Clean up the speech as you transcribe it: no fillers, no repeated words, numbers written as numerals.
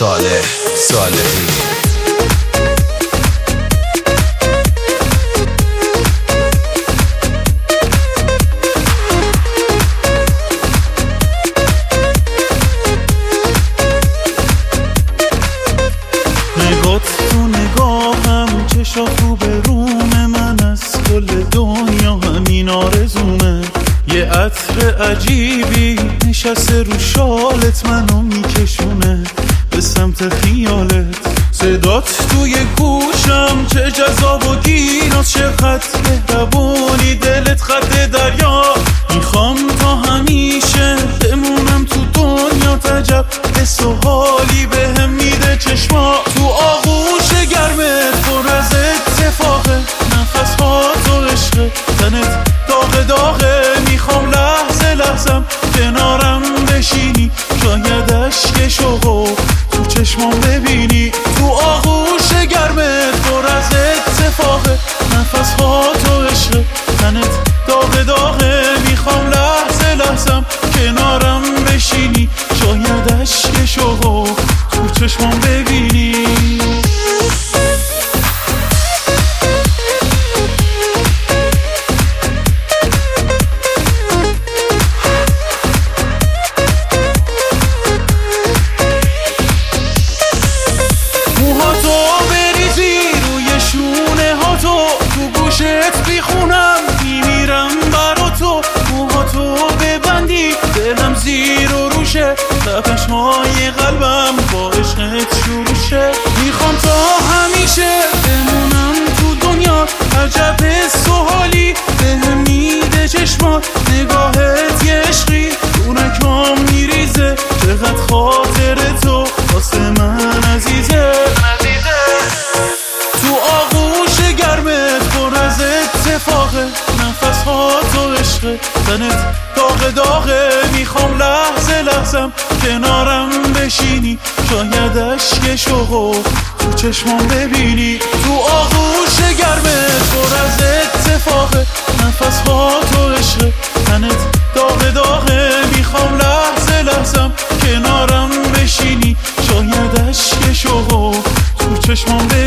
صالحی. نگات تو نگاهم چشا خوب روم من از کل دنیا همین آرزومه. یه عطر عجیبی نشسته رو شالت منو میکشونه به سمت خیالت. صدات توی گوشم چه جذاب و گیراست، چه خط مهربونی دلت خط دریا. میخوام تا همیشه بمونم تو دنیا، عجب حس و حالی بهم میده چشما. تو آغوش گرمت پر از اتفاقه، نفس ها تو عشق تنت داغ داغه. میخوام لحظه لحظم کنارم بشینی، شاید اشک شوقو تو چشمام ببینی. تو آغوش گرمت پر از اتفاقه، نفس ها تو عشق تنت داغ داغه. میخوام لحظه لحظم کنارم بشینی، شاید اشک شوقو تو چشمام ببینی. بیخونم میمیرم برا تو، موها تو ببندی دلم زیر و روشه، تپش های قلبم با عشقت شروع شه. میخوام تا همیشه بمونم تو دنیا، عجب حس و حالی بهم میده چشمات. نگاهت یه عشقی دونکام میریزه، چقدر خاطر تو واسه من عزیزه. تو آغوش گرمت پر از اتفاقه، نفس ها تو عشق تنت داغ داغه. میخوام لحظه لحظم کنارم بشینی، شاید اشک شوقو تو چشمام ببینی. تو آغوش گرمت پر از اتفاقه، نفس ها تو عشق تنت داغ داغه. میخوام لحظه لحظم کنارم بشینی، شاید اشک شوقو تو چشمام ببینی.